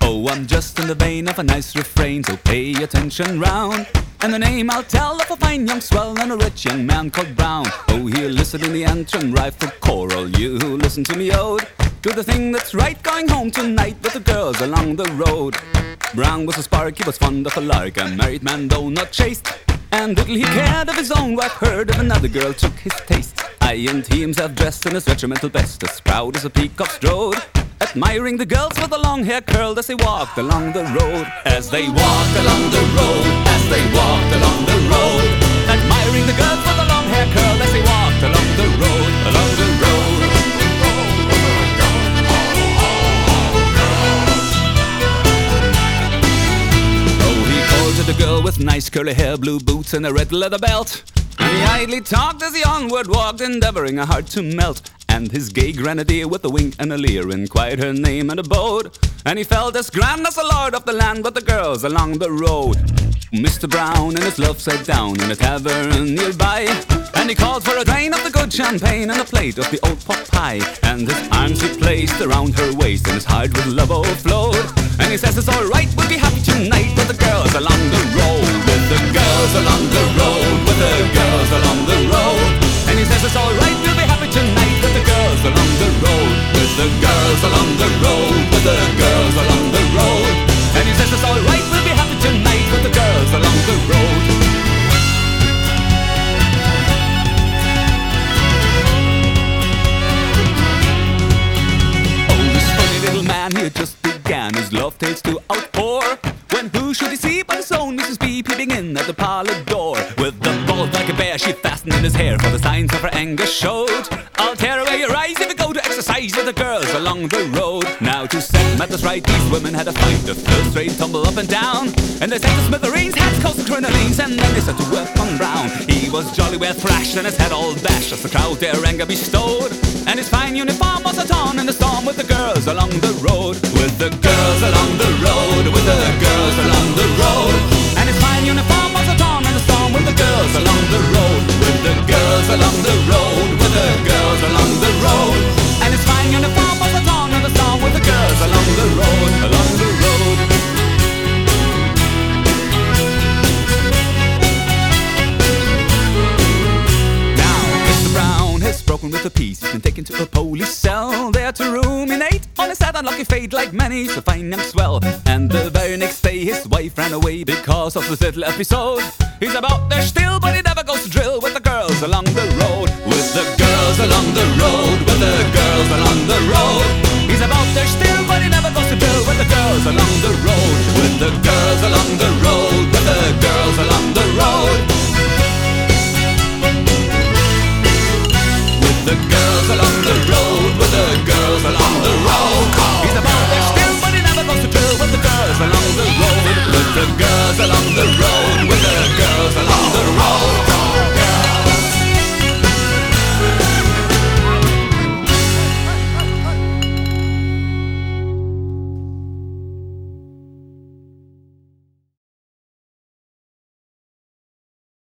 Oh, I'm just in the vein of a nice refrain, so pay attention round. And the name I'll tell of a fine young swell and a rich young man called Brown. Oh, he'll listen in the antrim rifle choral. You who listen to me ode to the thing that's right, going home tonight with the girls along the road. Brown was a spark, he was fond of a lark, a married man though not chaste. And little he cared of his own wife, heard of another girl took his taste. Aye, and he himself dressed in his regimental best, as proud as a peacock strode, admiring the girls with the long hair curled as they walked along the road. As they walked along the road, as they walked along the road, admiring the girls with the long hair curled as they walked along the road, along the road. Oh, he called to the girl with nice curly hair, blue boots and a red leather belt, and he idly talked as he onward walked, endeavoring a heart to melt. And his gay grenadier with a wink and a leer inquired her name and abode, and he felt as grand as the lord of the land with the girls along the road. Mr. Brown and his love sat down in a tavern nearby, and he called for a drain of the good champagne and a plate of the old pot pie. And his arms he placed around her waist, and his heart with love overflowed. And he says it's alright, we'll be happy tonight with the girls along the road, with the girls along the road, with the girls along the road. And he says it's alright, we'll be happy tonight with the girls along the road, with the girls along the road, with the girls along the road. And he says it's alright, we'll be happy tonight with the girls along the road. Oh, this funny little man, he had just began his love tales to outpour, when who should he see but his own Mrs. B peeping in at the parlor door. With the bald like a bear she fastened in his hair, for the signs of her anger showed. I'll tear away your eyes if you go to exercise with the girls along the road. Now to set matters right, these women had a fight, the first straight tumble up and down, and they set the smithereens, hats, coats and crinolines, and then they set to work on Brown. He was jolly well thrashed and his head all bashed as the crowd their anger bestowed, and his fine uniform was a torn in the storm with the girls along the road, with the girls along the road, with the girls along the road. And his fine uniform was a torn in the storm with the girls along the road, with the girls along the road, with the girls along the road. And his fine uniform was a torn in the storm with the girls along the road, along the road. Now Mr. Brown has broken with the peace, he's been taken to a police cell, there to ruminate on his sad unlucky fate like many so fine and swell. And the very next day his wife ran away because of this little episode. He's about there still, but he never goes to drill with the girls along the road, with the girls along the road, with the girls along the road. He's about there still, but he never goes to drill with the girls along the road, with the girls along the